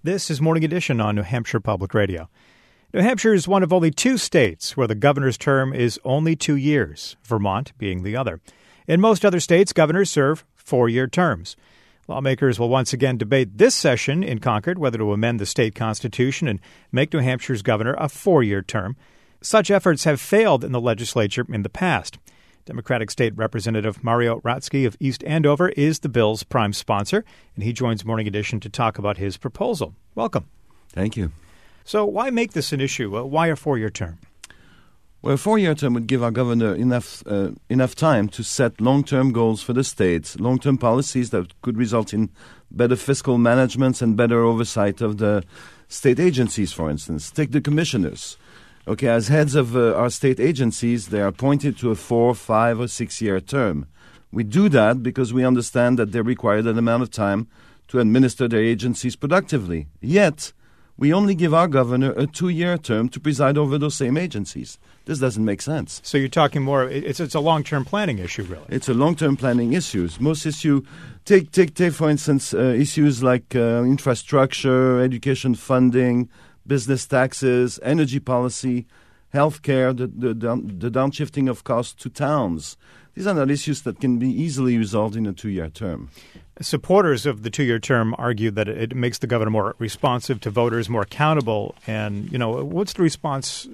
This is Morning Edition on New Hampshire Public Radio. New Hampshire is one of only two states where the governor's term is only 2 years, Vermont being the other. In most other states, governors serve 4-year terms. Lawmakers will once again debate this session in Concord whether to amend the state constitution and make New Hampshire's governor a 4-year term. Such efforts have failed in the legislature in the past. Democratic State Representative Mario Ratsky of East Andover is the bill's prime sponsor, and he joins Morning Edition to talk about his proposal. Welcome. Thank you. So why make this an issue? Why a 4-year term? Well, a 4-year term would give our governor enough time to set long-term goals for the state, long-term policies that could result in better fiscal management and better oversight of the state agencies, for instance. Take the commissioners. Okay, as heads of our state agencies, they are appointed to a 4, 5, or 6-year term. We do that because we understand that they require that amount of time to administer their agencies productively. Yet, we only give our governor a 2-year term to preside over those same agencies. This doesn't make sense. So you're talking more, it's a long-term planning issue, really. It's a long-term planning issue. Most issue, take for instance, issues like infrastructure, education funding, business taxes, energy policy, healthcare, the downshifting of costs to towns. These are not issues that can be easily resolved in a 2-year term. Supporters of the 2-year term argue that it makes the governor more responsive to voters, more accountable. And, what's your response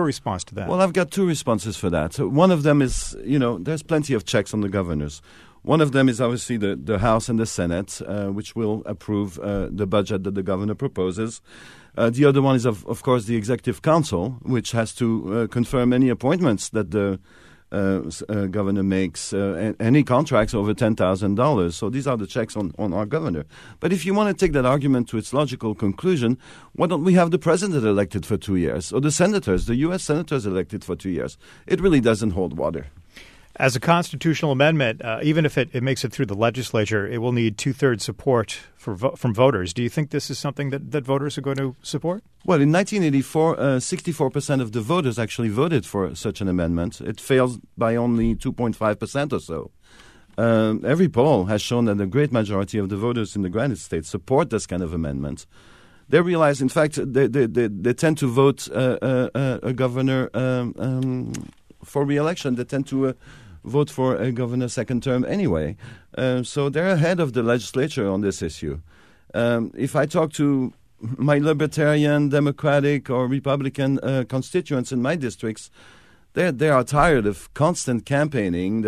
to that? Well, I've got two responses for that. So one of them is, there's plenty of checks on the governors. One of them is obviously the House and the Senate, which will approve the budget that the governor proposes. The other one is, of course, the Executive Council, which has to confirm any appointments that the governor makes, any contracts over $10,000. So these are the checks on our governor. But if you want to take that argument to its logical conclusion, why don't we have the president elected for 2 years, or the senators, the U.S. senators elected for 2 years? It really doesn't hold water. As a constitutional amendment, even if it makes it through the legislature, it will need 2/3 support from voters. Do you think this is something that voters are going to support? Well, in 1984, 64% of the voters actually voted for such an amendment. It failed by only 2.5% or so. Every poll has shown that a great majority of the voters in the United States support this kind of amendment. They realize, in fact, they tend to vote a governor for re-election. They tend to vote for a governor's second term anyway. So they're ahead of the legislature on this issue. If I talk to my Libertarian, Democratic, or Republican constituents in my districts, they are tired of constant campaigning,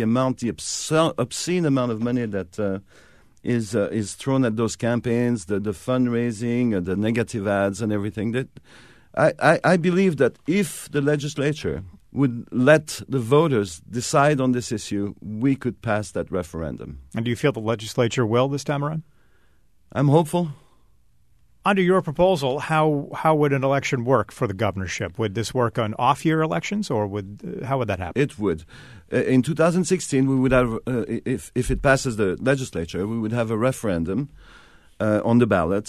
the obscene amount of money that is thrown at those campaigns, the fundraising, the negative ads and everything. That I believe that if the legislature would let the voters decide on this issue, we could pass that referendum. And do you feel the legislature will this time around? I'm hopeful. Under your proposal, how would an election work for the governorship? Would this work on off-year elections, or how would that happen? It would. In 2016, we would have, if it passes the legislature, we would have a referendum on the ballot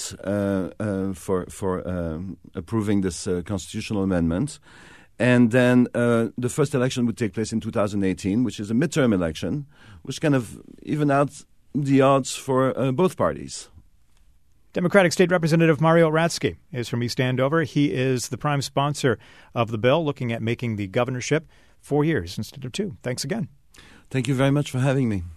for approving this constitutional amendment. And then the first election would take place in 2018, which is a midterm election, which kind of even out the odds for both parties. Democratic State Representative Mario Ratsky is from East Andover. He is the prime sponsor of the bill, looking at making the governorship 4 years instead of 2. Thanks again. Thank you very much for having me.